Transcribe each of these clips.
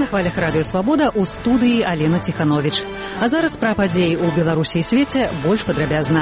На хвалях радыё «Свабода» у студыі Алена Ціхановіч. А зараз пра падзеі ў Беларусі і свеце больш падрабязна.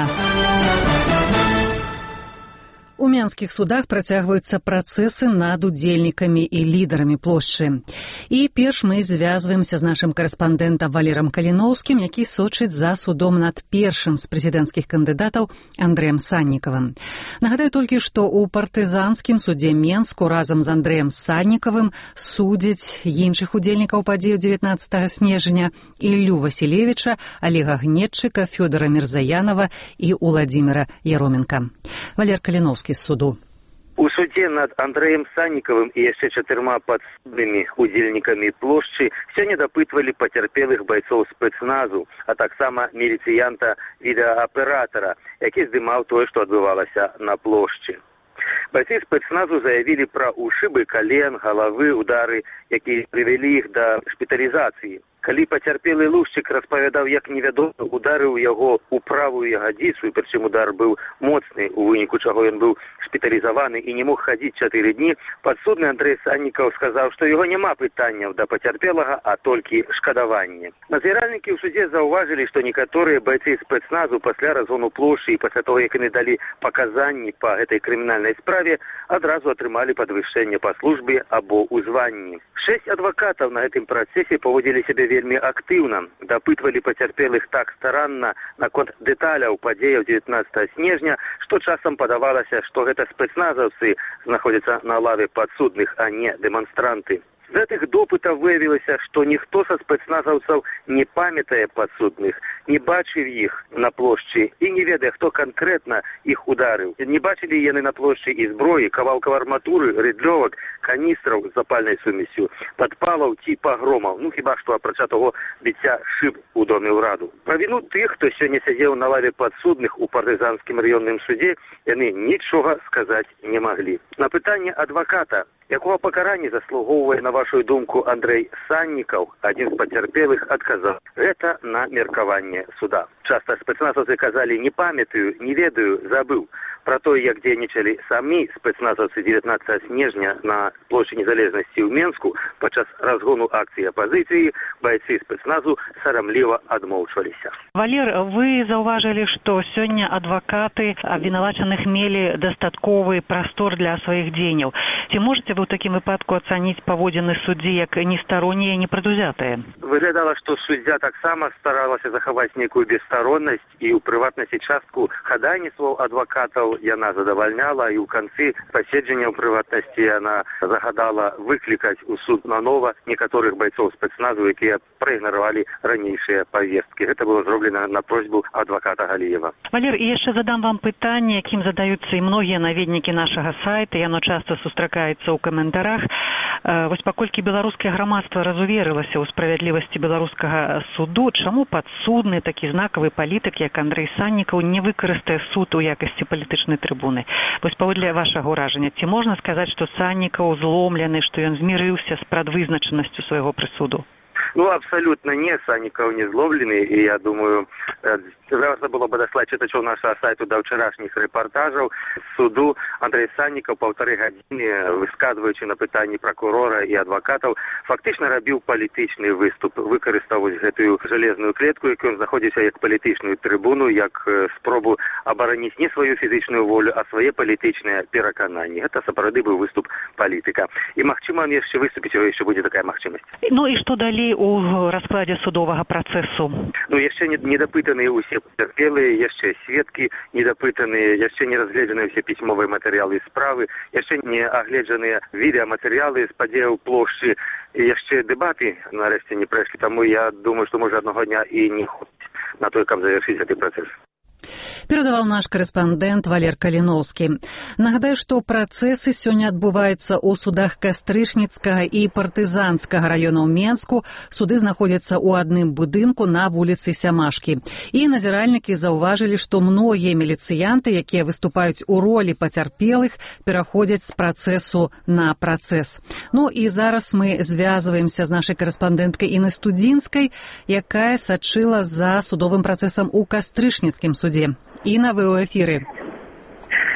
У менскіх судах працягваюцца працэсы над удзельнікамі і лідарамі плошчы. І перш мы звязваемся з нашым карэспандэнтам Валерам Каліноўскім, які сочыць за судом над першым з прэзідэнцкіх кандыдатаў Андрэем Саннікавым. Нагадаю толькі, што ў партызанскім судзе Менску разам з Андрэем Саннікавым судзяць іншых удзельнікаў падзею 19 снежня Іллю Васілевіча, Олега Гнетчыка, Фёдора Мірзаянова і Уладзіміра Яроменка. Валер Каліноўскі з суду. У суде над Андрэем Саннікавым і яшчэ 4 падсуднымі удзельнікамі плошчы сёння дапытвалі пацярпелых байцоў спецназу, а таксама міліцыянта відэааператара, які здымаў тое, што адбывалася на плошчы. Байцы спецназу заявілі пра ушыбы кален, галавы, удары, якія прывялі іх да шпіталізацыі. Калі пацярпелы лушчык распавядаў, як невядомы ударыў яго ў правую ягадзіцу, і прычым удар быў моцны, у выніку чаго ён быў шпіталізаваны і не мог хадзіць 4 дні, падсудны Андрэй Саннікаў сказаў, што яго няма пытанняў да пацярпелага, а толькі шкадаванне. Назіральнікі ў судзе заўважылі, што некаторыя байцы спецназу пасля разгону плошчы і пасля того, як яны далі паказанні па гэтай крымінальнай справе, адразу атрымалі падвышэнне па службе або ў званні. 6 адвакатаў на гэтым працэсе паводзілі сябе вельмі актыўна, дапытвалі пацярпелых так старанна наконт дэталяў падзеяў 19 снежня, што часам падавалася, што гэта спецназаўцы знаходзяцца на лаве падсудных, а не дэманстранты. З гэтых допытаў выявілася, што ніхто са спецназаўцаў не памятае падсудных, не бачыў іх на плошчы і не ведае, хто канкрэтна іх ударыў. Не бачылі яны на плошчы і зброі, кавалкаў арматуры, рыдлёвак, каністраў з запальнай сумесю, падпалаў ці пагромаў, хіба што апрача таго біцця шыб у доме ўраду. Пра віну тых, хто сёння сядзеў на лаве падсудных у партызанскім раённым суде, яны нічога сказаць не маглі. На пытанне адваката, якого пакарання заслугоўвае, на вашу думку, Андрэй Саннікаў, адзін з пацярпелых адказаў: гэта на меркаванне суда. Часта спецназаўцы казалі: не памятаю, не ведаю, забыў. Пра тое, як дзейнічалі самі спецназаўцы 19 снежня на плошчы Незалежнасці ў Менску падчас разгону акцыі апазіцыі, байцы спецназу сарамліва адмоўчваліся. Валер, вы заўважылі, што сёння адвакаты абвінавачаных мелі дастатковы прастор для сваіх дзеянняў. Ці можаце вы ў такім выпадку ацаніць паводзіны суддзі як нестароннія і непрадузятыя? Выглядала, што суддзя таксама старалася захаваць нейкую бесстароннасць, і ў прыватнасці частку хадайніцтваў адвакатаў яна задавальняла, і ў канцы паседжання ў прыватнасці яна загадала выклікаць у суд нанова некаторых байцоў спецназу, якія праігнаравалі ранейшыя павесткі. Гэта было зроблена на просьбу адваката Галіева. Валер, і яшчэ задам вам пытанне, якім задаюцца і многія наведнікі нашага сайта, яно часта сустракаецца ў каментарах. Вось паколькі беларускае грамадства разуверылася ў справядлівасці беларускага суду, чаму падсудны такі знакавы палітык, як Андрэй Саннікаў, не выкарыстае суд у якасці палітычнай трыбуны? Вось паводле вашага ўражання, ці можна сказаць, што Саннікаў зломлены, што ён змірыўся з прадвызначанасцю свайго прысуду? Абсолютно не, Саннікаў не зловлены, і я думаю, важно было бы даслаць чытачоў нашага сайту да ўчарашніх рэпартажаў суду. Андрэй Саннікаў 1,5 гадзіны, высказваючы на пытанні пракурора і адвакатаў, фактычна рабіў палітычны выступ, выкарыстаў гэтую жалезную клетку, якую ён знаходзіўся як палітычную трыбуну, як спробу абараніць не сваю фізічную волю, а свае палітычныя перакананні. Гэта сапраўды быў выступ палітыка. І магчыма, он яшчэ выступіць, яшчэ будзе такая магчымасць. Ну і што далей у раскладзе судовага працэсу? Яшчэ не дапытаныя ўсе пацярпелыя, яшчэ сведкі не дапытаныя, яшчэ не разгледжаныя ўсе пісьмовыя матэрыялы справы, яшчэ не агледжаныя відэаматэрыялы з падзеяў плошчы, яшчэ дэбаты нарэшце не прайшлі, таму я думаю, што можа аднаго дня і не хопіць на той, каб завяршыць гэты працэс. Перадаваў наш карэспандэнт Валер Каліноўскі. Нагадаю, што працэсы сёння адбываюцца ў судах Кастрычніцкага і партызанскага раёнаў Менску. Суды знаходзяцца ў адным будынку на вуліцы Сямашкі. І назіральнікі заўважылі, што многія міліцыянты, якія выступаюць у ролі пацярпелых, пераходзяць з працэсу на працэс. І зараз мы звязваемся з нашай карэспандэнткай Інай Студзінскай, якая сачыла за судовым працэсам у Кастрычніцкім судзе. Інна, вы ў эфіры.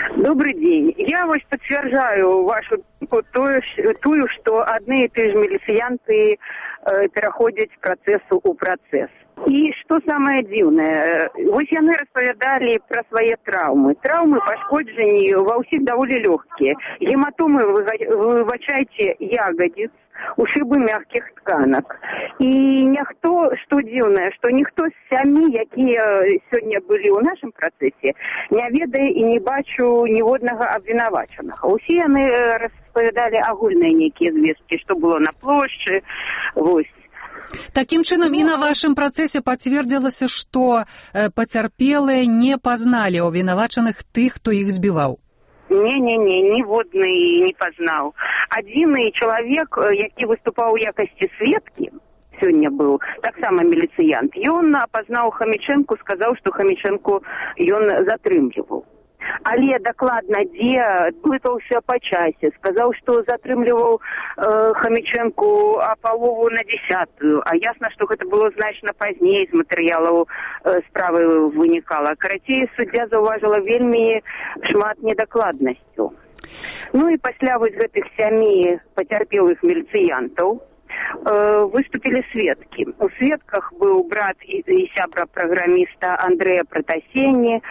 Добрый день. Я вот подтверждаю вашу тую, что одни и те же милициянты переходят с процессу у процесс. И что самое дивное, вот яны распавядали про свои травмы. Травмы пошкоджені ва ўсіх даволі легкие. Гематомы, выбачайте, ягодиц, ушибы мягких тканок. И ніхто, что дивное, что ніхто з сямі, якія сегодня были у нашем процессе, не ведае и не бачу ніводнага обвинувачаного. Усе яны распавядали агульныя некие звесткі, что было на площади, вот. Таким чынам, и на вашем процессе подтвердилось, что потерпелые не познали обвинувачаных тых, кто их сбивал. Не-не-не, ніводний не познал. Один человек, який выступал в якости сведки, сегодня был, так само милициянт, и он опознал Хомиченко, сказал, что Хомиченко он затрымливал. Але докладно где пытался по часе, сказал, что затрымливал Хомиченко полову на 10-ю, а ясно, что это было значно позднее из материалов справы выникало. Карацей, суддя зауважила вельми шмат недокладностью. Ну и после вот этих 7 потерпелых милициянтов выступили сведки. У сведках был брат и сябра программиста Андрея Протасени.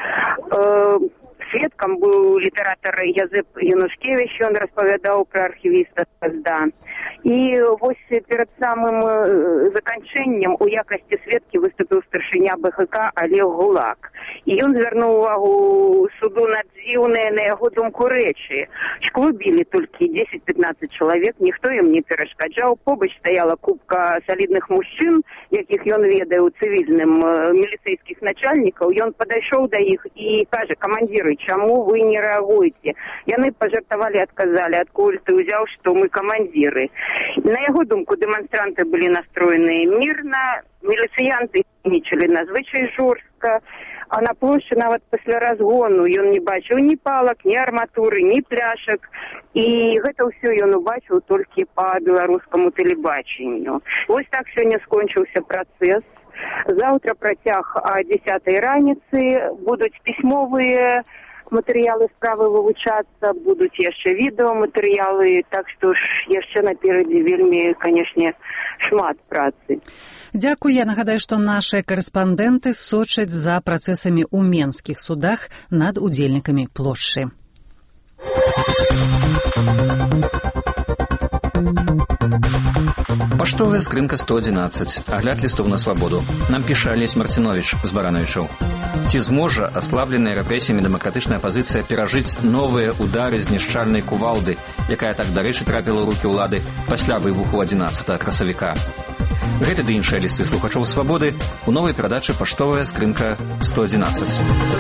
Сведком был литератор Язып Янушкевич, он распавядал про архивиста Сазда. И вот перед самым заканчэннем у якости сведки выступил старшыня БХК Олег Гулак. И он звернул увагу суду на дзіўныя, на яго думку, рэчы. Шклубили только 10-15 человек, никто им не перешкаджал. Побач стояла купка солидных мужчин, яких он ведае цивильным милицейских начальников. И он подошел до их и каже: командиры, чему вы не реагуете? Яны пожертвовали, отказали. Откуда ты взял, что мы командиры? На его думку, демонстранты были настроены мирно, милициянты нічили надзвичай жорстко, а на площади нават після разгону ён не бачив ні палок, ні арматури, ні пляшек. І гэта ўсё ён убачыў толькі по беларускаму тэлебаченню. Вось так сёння скончыўся працэс. Завтра працяг о 10-й раніцы, будуць пісьмовыя матэрыялы справы вывучацца, будуць яшчэ відэаматэрыялы, так што ж яшчэ наперадзе вельмі, канешне, шмат працы. Дзякуй. Я нагадаю, што нашыя карэспандэнты сочаць за працэсамі ў менскіх судах над удзельнікамі плошчы. Паштовая скрынка 111. Агляд лістов на свабоду. Нам піша Алесь Марціновіч з Барановічаў. Ці зможа аслабленая рэпрэсіямі дэмакратычная апазіцыя перажыць новыя ўдары знішчальнай кувалды, якая так, дарэчы, трапіла ў рукі ўлады пасля выбуху 11 красавіка? Гэты ды іншыя лісты слухачоў свабоды у новай перадачы «Паштовая скрынка 111».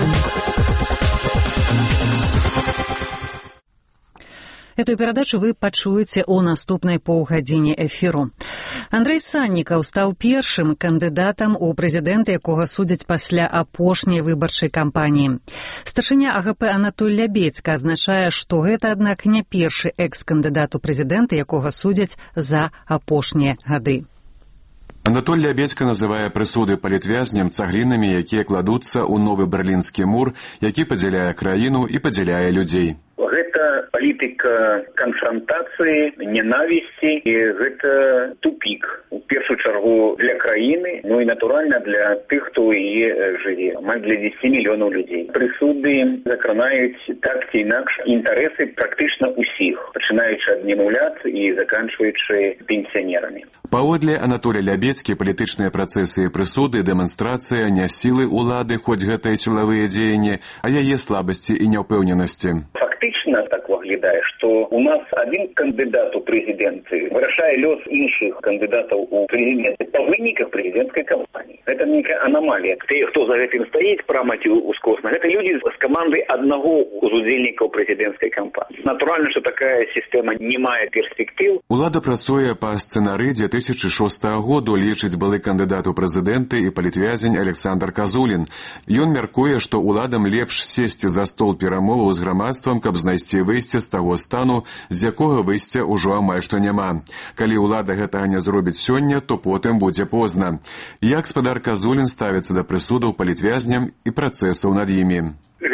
Эту перадачу вы пачуеце ў наступнай паўгадзіне эфіру. Андрэй Саннікаў стаў першым кандыдатам у прэзідэнты, якога судзяць пасля апошняй выбарчай кампаніі. Старшыня АГП Анатоль Лябедзька азначае, што гэта, аднак, не першы экс-кандыдат у прэзідэнты, якога судзяць за апошнія гады. Анатоль Лябедзька называе прысуды палітвязням цаглінамі, якія кладуцца ў новы берлінскі мур, які падзяляе краіну і падзяляе людзей. Гэта палітыка канфронтацыі, ненавісці, і гэта тупік. У першую чаргу для краіны, ну і натуральна для тых, хто яе жыве. Амаль для 10 мільёнаў людзей. Прысуды закранаюць так ці інакш інтарэсы практычна ўсіх, пачынаючы ад немаўлят і заканчваючы пенсіянерамі. Паводле Анатоля Лябедзькі палітычныя працэсы і прысуды, дэманстрацыя не сілы ўлады, хоць гэта і сілавыя дзеянні, а яе слабасці і няўпэўненасці. Фактычна так выглядае, што у нас адзін кандыдат у прэзідэнты вырашае лёс іншых кандыдатаў у прэзідэнты па выніках прэзідэнцкай кампаніі. Гэта нейкая анамалія. Тыя, хто за гэтым стаіць прамаці ускосна, гэта людзі з каманды аднаго з удзельнікаў прэзідэнцкай кампаніі. Натуральна, што такая сістэма не мае перспектыў. Улада працуе па сцэнары 2006 году, лічыць былы кандыдат у прэзідэнты і палітвязень Александр Казулін. Ён мяркуе, што уладам лепш сесці за стол перамоваў з грамадствам, каб знайсці выйсце з таго стану, з якога выйсця ўжо амаль што няма. Калі ўлада гэтага не зробіць сёння, то потым будзе позна. Як спадар Казулін ставіцца да прысудаў палітвязням і працэсаў над імі? Гэты прысуд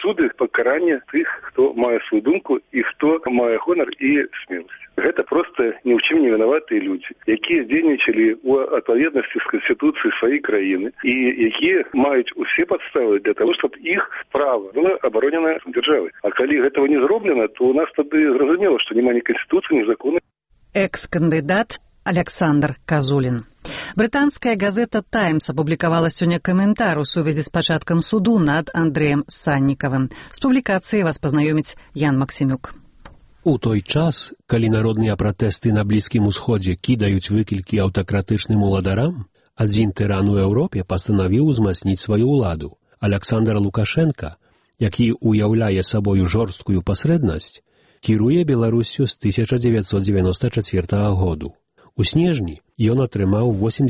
суды пакарання тых, хто мае сваю думку і хто мае гонар і смеласць. Гэта проста ні ў чым не вінаватыя людзі, якія дзейнічалі ў адпаведнасці з канстытуцыяй сваёй краіны і якія маюць усе падставы для того, чтобы іх права было абаронена дзяржавай. А калі гэтага не зроблена, то у нас тады зразумела, што няма ні канстытуцыі, ні закону. Экс-кандыдат Александр Казулин. Брытанская газета «Таймс» апублікавала сёння каментар у сувязі з пачаткам суду над Андрэем Саннікавым. З публікацыяй вас пазнаёміць Ян Максімюк. У той час, калі народныя пратэсты на Блізкім Усходзе кідаюць выклікі аўтакратычным уладарам, адзін тыран у Еўропе пастанавіў узмацніць сваю ўладу. Александр Лукашенка, які уяўляе сабою жорсткую пасрэднасць, кіруе Беларусю з 1994 году. У снежні ён атрымаў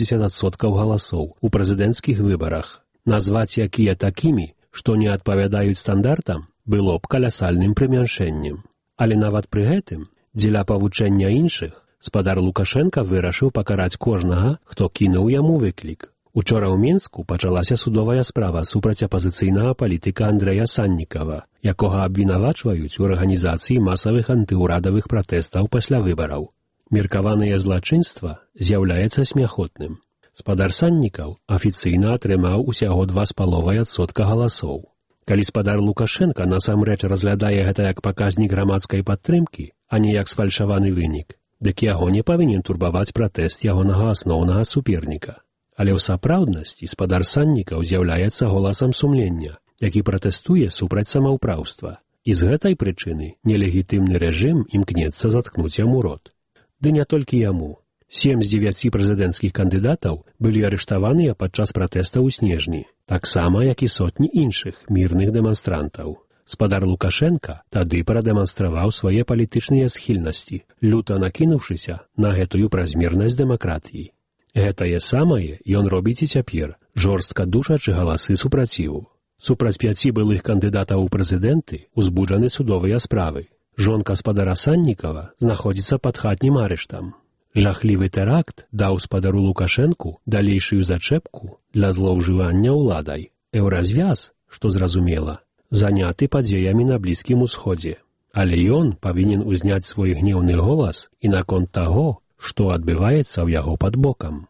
80% галасоў у прэзідэнцкіх выбарах. Назваць якія такімі, што не адпавядаюць стандартам, было б калясальным прымяншэннем. Але нават пры гэтым, дзеля павучэння іншых, спадар Лукашенка вырашыў пакараць кожнага, хто кінуў яму выклік. Учора ў Мінску пачалася судовая справа супраць апазіцыйнага палітыка Андрэя Саннікава, якога абвінавачваюць у арганізацыі масавых антыўрадавых пратэстаў пасля выбараў. Меркаванае злачынства з'яўляецца смяхотным. Спадар Саннікаў афіцыйна атрымаў усяго 2,5% галасоў. Калі спадар Лукашенка насамрэч разглядае гэта як паказнік грамадскай падтрымкі, а не як сфальшаваны вынік, дык яго не павінен турбаваць пратэст ягонага асноўнага суперніка. Але ў сапраўднасці спадар Саннікаў з'яўляецца голасам сумлення, які пратэстуе супраць самаўпраўства. І з гэтай прычыны нелегітымны рэжым імкнецца заткнуць яму рот. Ды не толькі яму. 7 з 9 прэзідэнцкіх кандыдатаў былі арыштаваныя падчас пратэста ў снежні, таксама як і сотні іншых мірных дэманстрантаў. Спадар Лукашенка тады прадэманстраваў свае палітычныя схільнасці, люта накінуўшыся на гэтую празмернасць дэмакратыі. Гэтае самае ён робіць і цяпер, жорстка душачы галасы супраціву. Супраць 5 былых кандыдатаў у прэзідэнты узбуджаны судовыя справы. Жонка спадара Саннікава знаходзіцца пад хатнім арыштам. Жахлівы тэракт даў спадару Лукашэнку далейшую зачэпку для злоўжывання ўладай. Еўразвяз, што зразумела, заняты падзеямі на Блізкім Усходзе. Але ён павінен узняць свой гнеўны голас і наконт таго, што адбываецца ў яго пад бокам.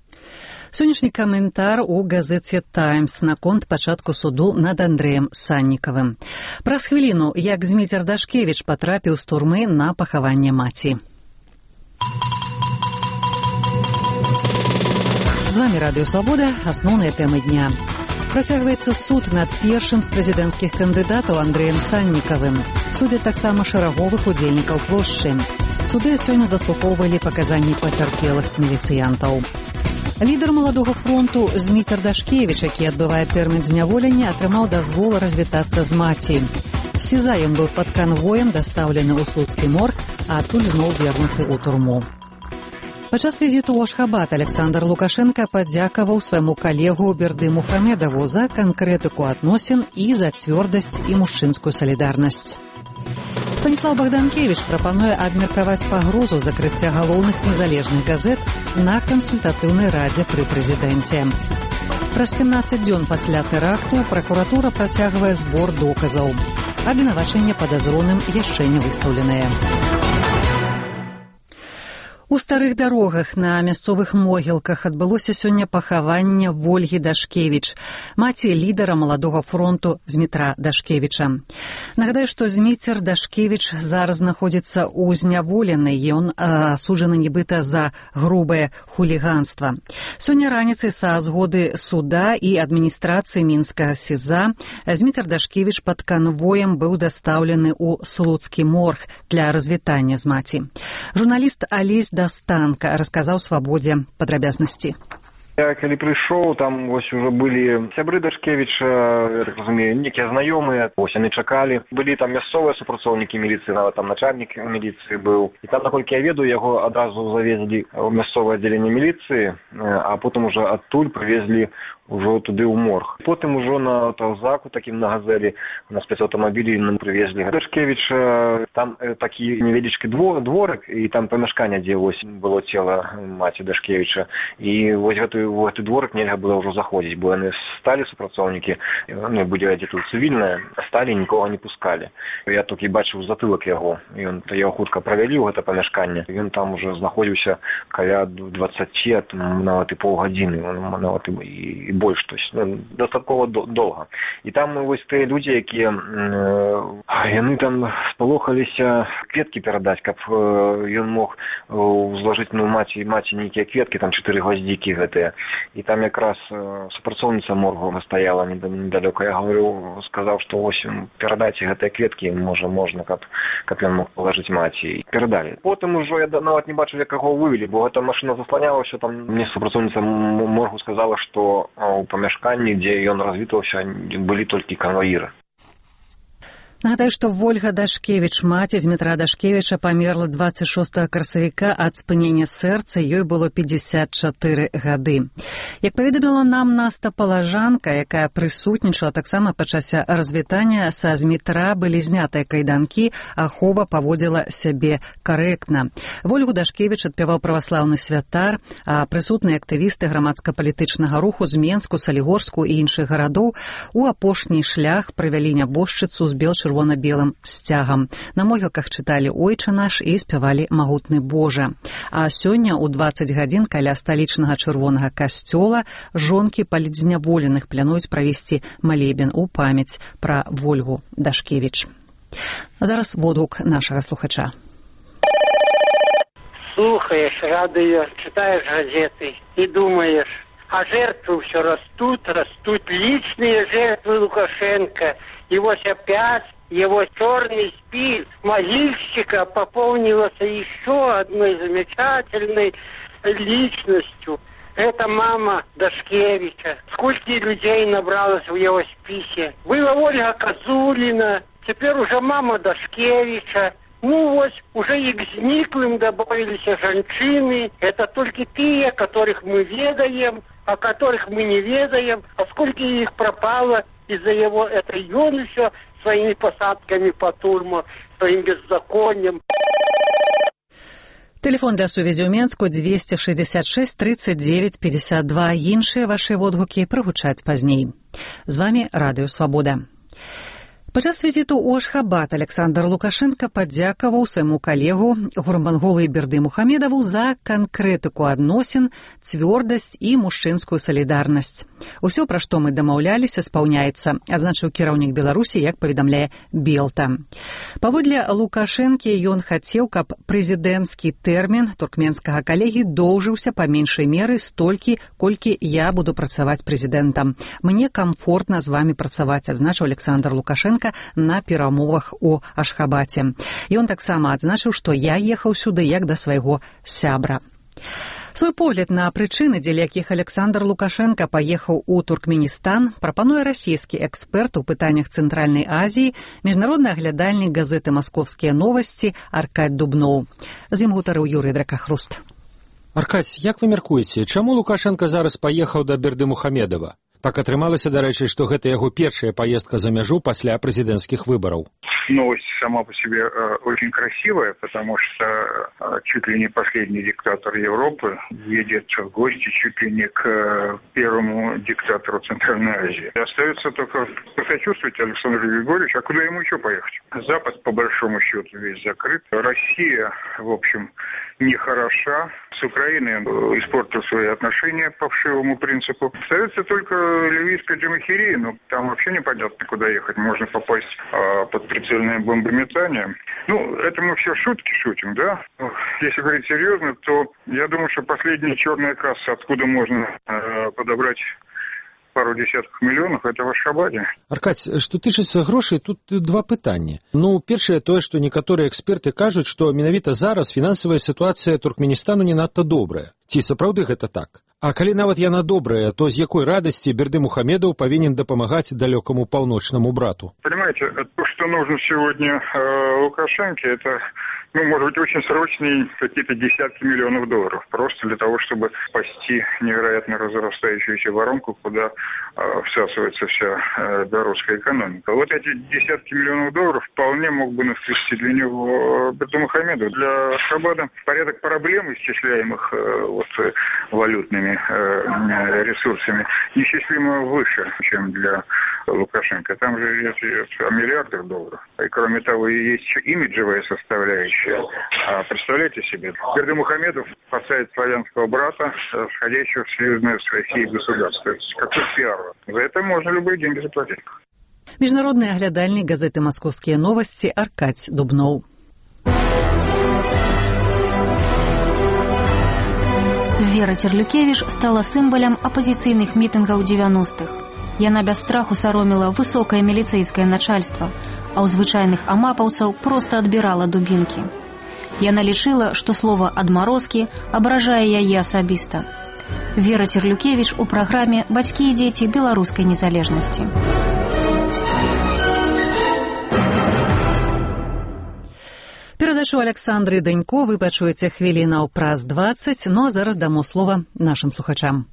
Сённяшні каментар у газеце «Таймс» наконт пачатку суду над Андрэем Саннікавым. Праз хвіліну, як Зміцер Дашкевіч патрапіў з турмы на пахаванне маці. З вами Радыё Свабода, асноўныя тэмы дня. Працягваецца суд над першым з прэзідэнцкіх кандыдатаў Андрэем Саннікавым. Судзяць таксама шараговых удзельнікаў плошчы. Суды сёння заслухоўвалі паказанні пацярпелых міліцыянтаў. Лідар маладога фронту Зміцер Дашкевіч, які адбывае тэрмін зняволення, атрымаў дазвол развітацца з маці. З СІЗА ён быў пад канвоем дастаўлены ў слуцкі морг, а адтуль зноў вернуты ў турму. Падчас візіту ў Ашхабад Александр Лукашенка падзякаваў свайму калегу Берды Мухамедову за канкрэтыку адносін і за цвёрдасць і мужчынскую салідарнасць. Станіслав Богданкевич прапануе абмеркаваць пагрозу закрыцця галоўных незалежных газет на кансультатыўнай радзе пры прэзідэнце. Праз 17 дзён пасля тэракту пракуратура працягвае збор доказаў. Абвінавачэнне падазроным яшчэ не выстаўленае. У старых дарогах на мясцовых могілках адбылося сёння пахаванне Вольгі Дашкевіч, маці лідара маладога фронту Змітра Дашкевіча. Нагадаю, што Зміцер Дашкевіч зараз знаходзіцца ў зняволенай, ён асуджаны нібыта за грубае хуліганства. Сёння раніцай са згоды суда і адміністрацыі мінскага СІЗА Зміцер Дашкевіч пад канвоем быў дастаўлены ў слуцкі морг для развітання з маці. Журналіст Алесь Дастанка расказаў Свабодзе падрабязнасці. Я калі прыйшоў, там вось ужо былі сябры Дашкевіча, я так разумею, некія знаёмыя, вось яны чакалі. Былі там мясцовыя супрацоўнікі міліцыі, нават там начальнік міліцыі быў. І там, наколькі я ведаю, яго адразу завезлі ў мясцовае аддзяленне міліцыі, а потым ужо адтуль прывезлі ўжо туды ў морг. Потым ужо на таўзаку, такім на газелі, на спецаўтамабілі нам прывезлі Дашкевіча. Там такі невялічкі дворык, і там памяшканне, дзе вось было цела маці Дашкевіча. І вось гэтую в этот дворик нельзя было уже заходить, бо они стали супрацоўнікі, ну, будзе тут цивільнае, стали, нікого не пускали. Я толькі бачыў затылак яго, яго хутка правялі ў гэта памяшканне. Ён там уже знаходзіўся каля 20, нават і паўгадзіны, нават і больш, то есть дастаткова доўга. І там вось тыя людзі, якія яны там спалохаліся кветкі перадаць, каб ён мог зложыць маці нейкія кветкі, там 4 гвоздзікі гэтыя. І там якраз супрацоўніца моргу стаяла недалёка. Я говорю, сказаў, што вось перадайце гэтыя кветкі, можна, каб ён мог палажыць маці. Перадалі. Потым ужо я нават не бачыў, як яго вывелі, бо гэта машына засланялася. Там мне супрацоўніца моргу сказала, што у памяшканні, дзе ён развітаўся, былі толькі канваіры. Нагадаю, што Вольга Дашкевіч, маці Змітра Дашкевіча, памерла 26 красавіка ад спынення сэрца, ёй было 54 гады. Як паведаміла нам Наста Палажанка, якая прысутнічала таксама падчас развітання, са Змітра былі знятыя кайданкі, ахова паводзіла сябе карэктна. Вольгу Дашкевіч адпяваў праваслаўны святар, а прысутныя актывісты грамадска-палітычнага руху з Менску, Салігорску і іншых гарадоў у апошні шлях правялі нябожчыцу з чырвона-белым сцягам. На могілках чыталі «Ойча наш» і спявалі «Магутны Божа». А сёння ў 20 гадзін каля сталічнага чырвонага касцёла жонкі палітзняволеных плануюць правесці малебен у памяць пра Вольгу Дашкевіч. Зараз водгук нашага слухача. Слухаешь радио, читаешь газеты и думаешь, а жертвы все растут, личные жертвы Лукашенко, его опять, его черный спиль могильщика пополнился еще одной замечательной личностью. Это мама Дашкевича. Сколько людей набралось в его списке. Была Ольга Козулина, теперь уже мама Дашкевича. Ну вот, уже и к зниклым добавились женщины. Это только те, которых мы ведаем, о которых мы не ведаем. А сколько их пропало из-за его, это и он еще своими посадками по турму, своим беззаконием. Телефон для сувязі ў Менску 266 39 52. Іншыя вашы водгукі прагучаць пазней. З вами Радыё Свабода. Падчас візіту ў Ашхабад Александр Лукашенко падзякаваў свайму калегу Гурбангулы Бердымухамедову за канкрэтыку адносін, цвёрдасць і мужчынскую салідарнасць. Усё, пра што мы дамаўляліся, спаўняецца, адзначыў кіраўнік Беларусі, як паведамляе Белта. Паводле Лукашэнкі ён хацеў, каб прэзідэнцкі тэрмін туркменскага калегі доўжыўся па меншай меры столькі, колькі я буду працаваць прэзідэнтам. Мне камфортна з вамі працаваць, адзначыў Александр Лукашенко на перамовах у Ашхабаце. Ён таксама адзначыў, што я ехаў сюды як да свайго сябра. Свой погляд на прычыны, дзеля якіх Александр Лукашенко паехаў у Туркменістан, прапануе расійскі эксперт у пытаннях Цэнтральнай Азіі, міжнародны аглядальнік газеты «Маскоўскія новасці» Аркадь Дубноў. З ім гутарыў Юрый Дракахруст. Аркадь, як вы мяркуеце, чаму Лукашенко зараз паехаў да Бердымухамедова? Так атрымалася, дарэчы, што гэта яго першая поездка за мяжу пасля прэзідэнцкіх выбараў. Новость сама по себе очень красивая, потому что чуть ли не последний диктатор Европы едет в гости чуть ли не к первому диктатору Центральной Азии. Остается только посочувствовать Александру Григорьевичу, а куда ему еще поехать? Запад, по большому счету, весь закрыт. Россия, в общем, нехороша. С Украиной он испортил свои отношения по вшивому принципу. Остается только ливийская Джамахирия, но там вообще непонятно, куда ехать. Можно попасть под прицельное бомбометание. Ну, это мы все шутки шутим, да? Если говорить серьезно, то я думаю, что последняя черная касса, откуда можно подобрать пару десятков мільёнаў, это в Ашхабаде. Аркадь, што тычыцца грошай, тут два пытанні. Ну, першае тое, што некаторыя эксперты кажуць, што менавіта зараз фінансавая сітуацыя Туркменістану не надта добрая. Ці сапраўды гэта так? А калі нават яна добрая, то з якой радасці Бердымухамедов павінен дапамагаць далёкаму паўночнаму брату? Понимаете, то, что нужно сегодня Лукашенко, это, может быть, очень срочные какие-то десятки миллионов долларов. Просто для того, чтобы спасти невероятно разрастающуюся воронку, куда всасывается вся белорусская экономика. Вот эти десятки миллионов долларов вполне мог бы навести для него Бердымухамедов. Для Ашхабада порядок проблем, исчисляемых валютными, ресурсами неисчислимо выше, чем для Лукашенко. Там же речь идет о миллиардах долларов. И кроме того, есть еще имиджевая составляющая. А представляете себе, Бердымухамедов спасает славянского брата, входящего в союзное с Россией государство. Какой пиар? За это можно любые деньги заплатить. Міжнародны аглядальнік газеты «Маскоўскія новасці» Аркадзь Дубноў. Вера Терлюкевіч стала сімвалам апазіцыйных мітынгаў 90-х. Яна без страху сароміла высокае міліцэйскае начальства, а ў звычайных амапаўцаў проста адбірала дубінкі. Яна лічыла, што слова «адмарозкі» абражае яе асабіста. Вера Терлюкевіч у праграме «Бацькі і дзеці беларускай незалежнасці». Перадачу Александры Данько вы пачуеце хвілінаў праз 20, ну а зараз дамо слова нашим слухачам.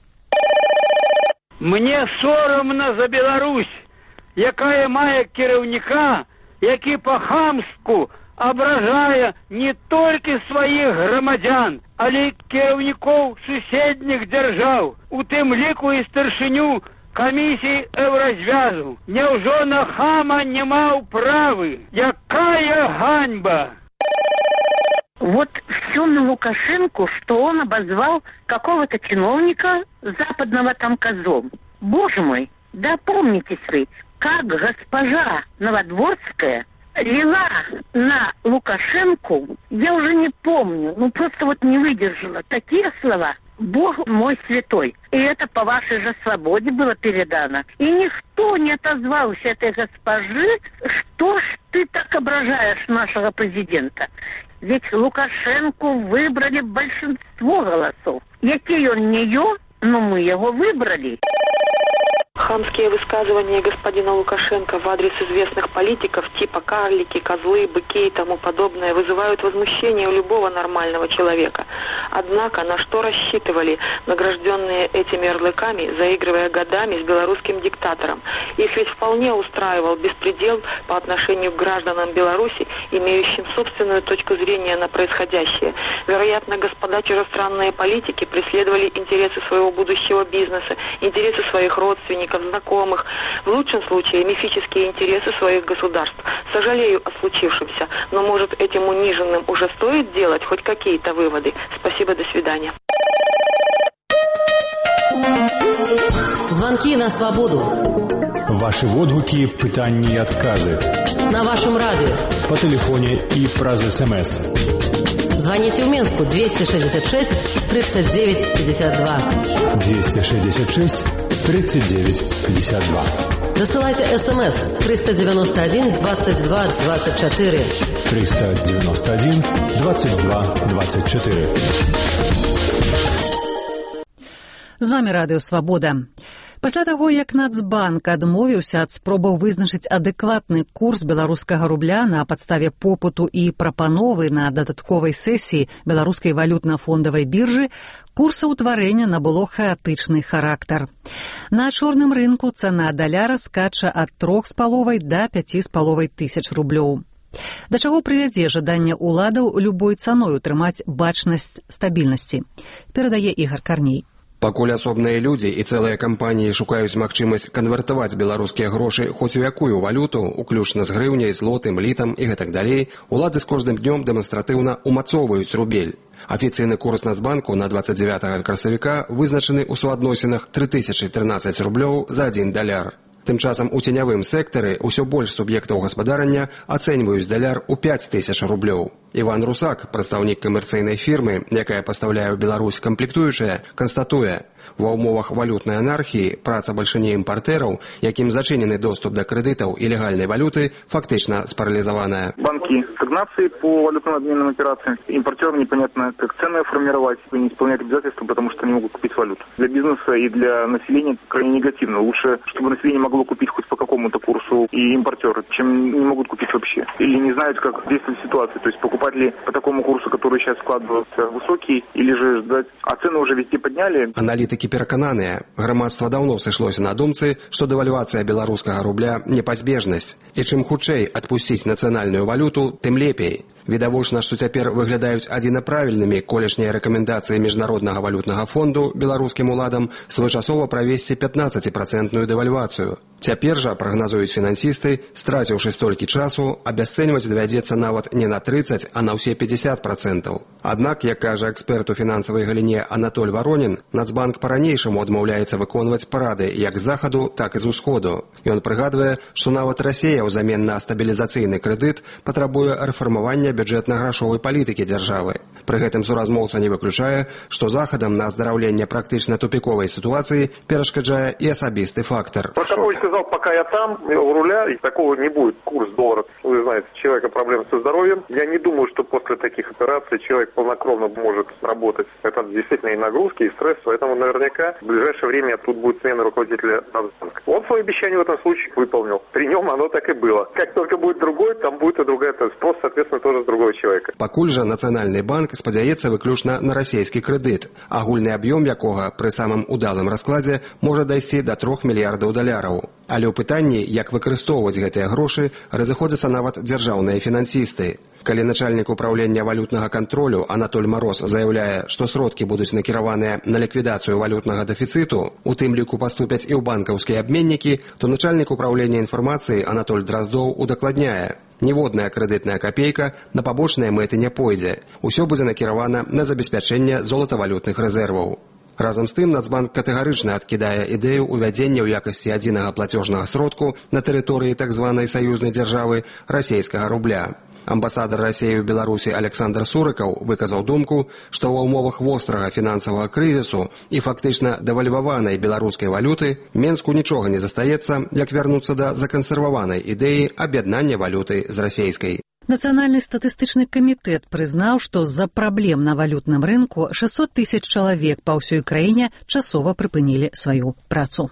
Мне соромна за Беларусь, якая мае кіраўніка, які па-хамску абражае не толькі сваіх грамадзян, але і кіраўнікоў суседніх дзяржаў, у тым ліку і старшыню камісіі Еўразвязу. Няўжо на хама не маў правы? Якая ганьба! Вот все на Лукашенко, что он обозвал какого-то чиновника западного там козлом. Боже мой, да помнитесь вы, как госпожа Новодворская лила на Лукашенко, я уже не помню, просто вот не выдержала такие слова. Бог мой святой. И это по вашей же свободе было передано. И никто не отозвался этой госпожи, что ж ты так ображаешь нашего президента. Ведь Лукашенко выбрали большинство голосов. Який он не ее, но мы его выбрали. Хамские высказывания господина Лукашенко в адрес известных политиков типа карлики, козлы, быки и тому подобное вызывают возмущение у любого нормального человека. Однако на что рассчитывали награжденные этими ярлыками, заигрывая годами с белорусским диктатором? Их ведь вполне устраивал беспредел по отношению к гражданам Беларуси, имеющим собственную точку зрения на происходящее. Вероятно, господа чужестранные политики преследовали интересы своего будущего бизнеса, интересы своих родственников, знакомых, в лучшем случае мифические интересы своих государств. Сожалею о случившемся, но, может, этим униженным уже стоит делать хоть какие-то выводы. Спасибо, до свидания. Звонки на свободу. Ваши водгуки, пытанні і адказы. На вашем радио. По телефоне и праз СМС. Звоните в Минску 266 39 52. 266 39 52. Досылайте СМС 391 22 24. 391 22 24. З вами Радыё Свабода. Пасля таго, як Нацбанк адмовіўся ад спробаў вызначыць адэкватны курс беларускага рубля на падставе попыту і прапановы на дадатковай сесіі беларускай валютна-фондавай біржы, курсаўтварэнне набыло хаатычны характар. На чорным рынку цана даляра скача ад 3,5 до 5,5 тысяч рублёў. Да чаго прывядзе жаданне ўладаў любой цаной утрымаць бачнасць стабільнасці, перадае Ігар Карней. Пакуль асобныя людзі і цэлыя кампаніі шукаюць магчымасць канвертаваць беларускія грошы хоць у якую валюту, уключна з грыўняй, злотым, літам і гэтак далей, улады з кожным днём дэманстратыўна умацоўваюць рубель. Афіцыйны курс Нацбанку на 29 красавіка вызначаны ў суадносінах 3013 рублёў за 1 даляр. Тым часам у ценявым сектары ўсё больш суб'ектаў гаспадарання ацэньваюць даляр у 5000 рублёў. Іван Русак, прадстаўнік камерцыйнай фірмы, якая пастаўляе ў Беларусь камплектуючыя, канстатуе, ва ўмовах валютнай анархіі праца бальшыні імпартэраў, якім зачынены доступ да крэдытаў і легальнай валюты, фактычна спаралізаваная. Банки стагнации по валютным обменным операциям. Импортерам непонятно, как цены формировать, не исполнять обязательства, потому что не могут купить валюту. Для бизнеса и для населения крайне негативно. Лучше, чтобы население могло купить хоть по какому-то курсу и импортеры, чем не могут купить вообще. Или не знают, как действовать в ситуации. То есть покупать ли по такому курсу, который сейчас складывается, высокий, или же ждать. А цены уже везде подняли. Аналітыкі перакананыя, грамадства даўно сышлося на думцы, што дэвальвацыя беларускага рубля непазбежнасць. І чым хутчэй адпусціць нацыянальную валюту, тым лепей. Відавочна, што цяпер выглядаюць адзінаправільнымі колішнія рэкамендацыі Міжнароднага валютнага фонду беларускім уладам своечасова правесці 15% дэвальвацыю. Цяпер жа, прагназуюць фінансісты, страціўшы столькі часу, абясцэньваць давядзецца нават не на 30, а на ўсе 50%. Аднак, як кажа эксперт у фінансавай галіне Анатоль Варонін, Нацбанк па-ранейшаму адмаўляецца выконваць парады як з захаду, так і з усходу. Ён прыгадвае, што нават Расія ўзамен на стабілізацыйны крэдыт патрабуе рэфармавання бюджэтна-грашовай палітыкі дзяржавы. Пры гэтым суразмоўца не выключае, што захадам на аздараўленне практычна тупіковай сітуацыі перашкаджае і асабісты фактор. Прокопьевич сказал, пока я там, у руля, и такого не будет. Курс доллара, вы знаете, у человека проблемы со здоровьем. Я не думаю, что после таких операций человек полнокровно может работать. Это действительно и нагрузки, и стресс, поэтому наверняка в ближайшее время тут будет смена руководителя Нацбанка. Он свое обещание в этом случае выполнил. При нем оно так и было. Как только будет другой, там будет и другая, то есть спрос, соответственно, тоже с другого человека. Пакуль жа Нацыянальны банк спадзяецца выключна на расійскі крэдыт, агульны аб'ём якога пры самым удалым раскладзе можа дайсці да 3 мільярдаў даляраў. Але ў пытанні, як выкарыстоўваць гэтыя грошы, разыходзяцца нават дзяржаўныя фінансісты. Калі начальнік управлення валютнага кантролю Анатоль Мароз заяўляе, што сродкі будуць накіраваныя на ліквідацыю валютнага дэфіцыту, у тым ліку паступяць і ў банкаўскія абменнікі, то начальнік управлення інфармацыі Анатоль Драздоў удакладняе: ніводная крэдытная капейка на пабочныя мэты не пойдзе. Усё будзе накіравана на забеспячэнне золатавалютных рэзерваў. Разам з тым, Нацбанк катэгарычна адкідае ідэю ўвядзення ў якасці адзінага плацёжнага сродку на тэрыторыі так званай саюзнай дзяржавы расійскага рубля. Амбасадар Расіі ў Беларусі Александр Сурыкаў выказаў думку, што ва ўмовах вострага фінансавага крызісу і фактычна дэвальваванай беларускай валюты Менску нічога не застаецца, як вярнуцца да закансерваванай ідэі аб'яднання валюты з расійскай. Нацыянальны статыстычны камітэт прызнаў, што з-за праблем на валютным рынку 600 тысяч чалавек па ўсёй краіне часова прыпынілі сваю працу.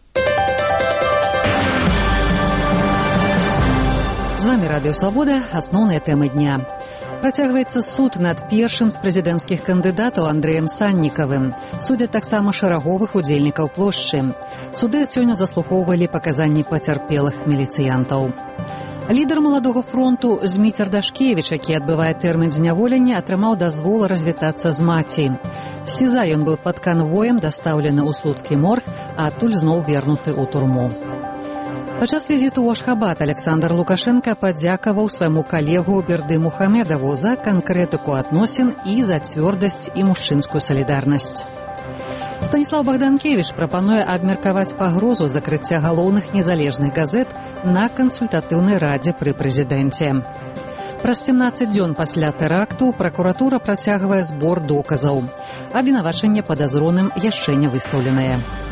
З вами Радыё Свабода. Асноўныя тэмы дня. Працягваецца суд над першым з прэзідэнцкіх кандыдатаў Андрэем Саннікавым. Судзяць таксама шараговых удзельнікаў плошчы. Суды сёння заслухоўвалі паказанні пацярпелых міліцыянтаў. Лідар маладога фронту Зміцер Дашкевіч, які адбывае тэрмін зняволення, атрымаў дазвол развітацца з маці. З СІЗА ён быў пад канвоем дастаўлены ў слуцкі морг, а адтуль зноў вернуты ў турму. Падчас візіту ў Ашхабад Александр Лукашенко падзякаваў свайму калегу Берды Мухамедову за канкрэтыку адносін і за цвёрдасць і мужчынскую салідарнасць. Станіслав Богданкевич прапануе абмеркаваць пагрозу закрыцця галоўных незалежных газет на кансультатыўнай радзе пры прэзідэнце. Праз 17 дзён пасля тэракту пракуратура працягвае збор доказаў. Абвінавачанне падазроным яшчэ не выстаўленае.